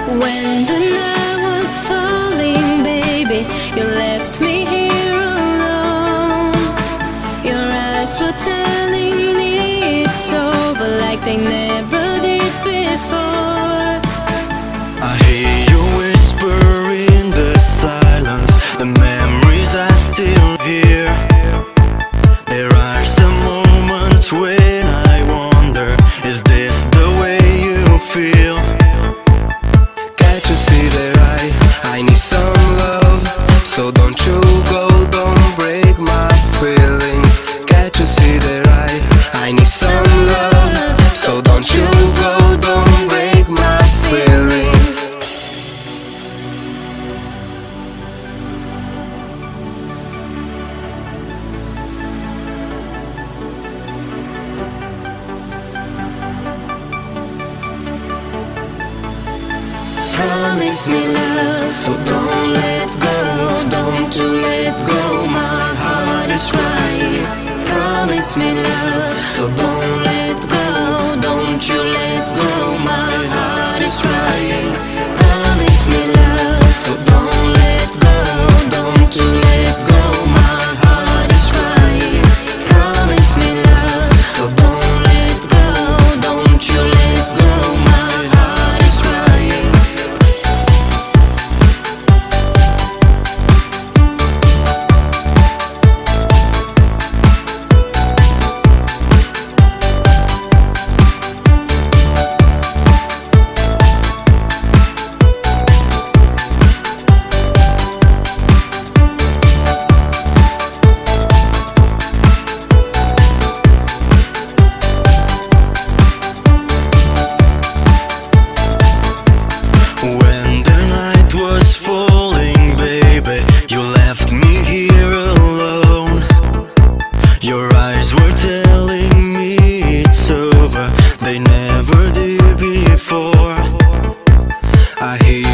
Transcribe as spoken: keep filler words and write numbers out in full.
When the night was falling, baby, you left me here alone. Your eyes were telling me it's over, like they never did before. I hear you whisper in the silence, the memories are still here. There are some moments when I wonder, is this the way you feel? Can't you see that I, I need some love? So don't you go, don't break my feelings. Can't you see that I, I need some love? So don't you go, don't break my feelings. Promise me love, so don't let go, don't you let go, my heart is crying. Promise me love, so don't let go, don't you let go, my heart is crying. Promise me love, so don't let go, don't you let go, my heart is crying. Promise me love, so don't let go, don't you let go, my heart is crying. When the night was falling, baby, you left me here alone. Your eyes were telling me it's over, they never did before. I hear